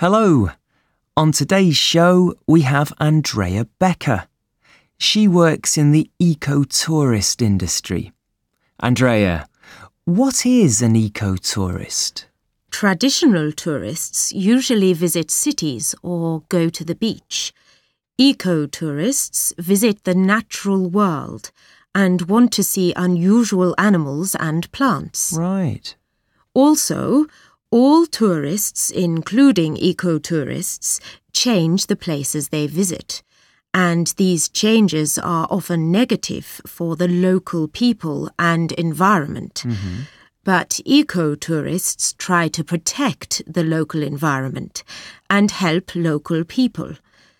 Hello. On today's show, we have Andrea Becker. She works in the eco-tourist industry. Andrea, what is an eco-tourist? Traditional tourists usually visit cities or go to the beach. Eco-tourists visit the natural world and want to see unusual animals and plants. Right. Also, all tourists, including eco-tourists, change the places they visit, and these changes are often negative for the local people and environment. But eco-tourists try to protect the local environment and help local people.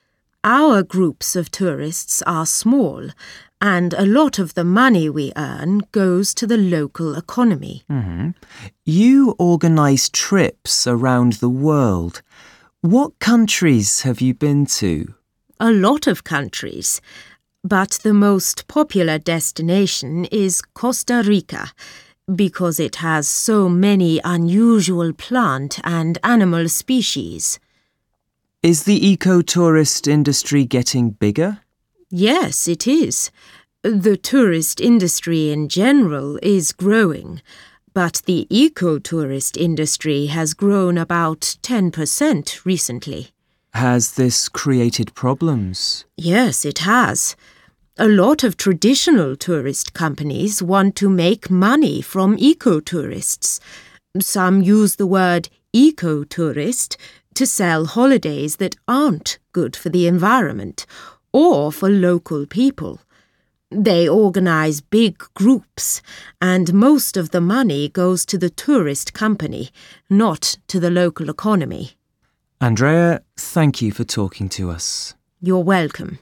Our groups of tourists are small, and a lot of the money we earn goes to the local economy. You organise trips around the world. What countries have you been to? A lot of countries, but the most popular destination is Costa Rica, because it has so many unusual plant and animal species. Is the eco-tourist industry getting bigger? Yes, it is. The tourist industry in general is growing, but the eco-tourist industry has grown about 10% recently. Has this created problems? Yes, it has. A lot of traditional tourist companies want to make money from eco-tourists. Some use the word eco-tourist to sell holidays that aren't good for the environment or for local people. They organise big groups, and most of the money goes to the tourist company, not to the local economy. Andrea, thank you for talking to us. You're welcome.